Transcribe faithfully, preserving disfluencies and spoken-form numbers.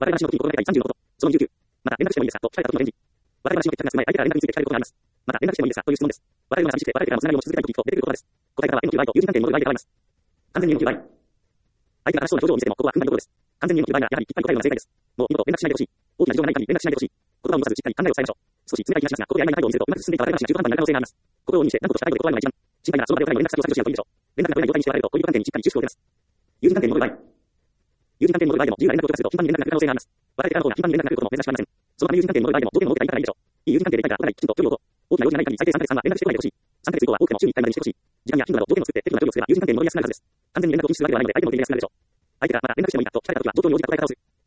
別れ話の時に心がけたいさんじゅうのこと。そのにじゅうきゅう。また、連絡してもいいですかと聞かれた時の返事。別れ話の決着がつく前、相手から連絡について聞かれることがあります。また、連絡してもいいですかという質問です。別れるのが寂しくて、別れてからもつながりを持ち続けたいときと出てくる言葉です。答えからは、縁の強い場合と友人関係に戻る場合で変わります。完全に縁の強い場合。相手が悲しそうな表情を見せても、ここは踏んだりどころです。完全に縁の強い場合なら、やはりきっぱり答えるのが正解です。もう二度と連絡しないでほしい。大きな事情がない限り連絡しないでほしい。言葉を残さずしっかり考えを伝えましょう。少し冷たい気がしますが、ここで曖昧な態度を見せると、うまく進んでいた別れ話が中途半端になる可能性があります。心を鬼にして、何とかした態度で断るのが一番。心配ならその場でお互いの連絡先を削除し合うといいでしょう。連絡が取れない状態にして別れると、恋人関係にしっかり自粛を受けます。友人関係に戻る場合。友人関係に戻る場合でも、自由な連絡を取らせると頻繁に連絡が来る可能性があります。別れてからの方が頻繁に連絡が来ることも珍しくありません。そのため友人関係に戻る場合でも、条件を設けて相手からいいでしょう。いい友人関係でいたいから、お互いきちんと距離を置こう。大きな用事がない限り、最低さんかげつかんは連絡してこないでほしい。さんかげつ以降は多くても週にいっかいまでにしてほしい。時間や頻度など条件を作って適度な距離を作れば友人関係に戻りやすくなるはずです。完全に連絡を禁止するわけではないので、相手も受け入れやすくなるでしょう。相手がまた連絡してもいいかと聞かれたときは、状況に応じた答え方をする。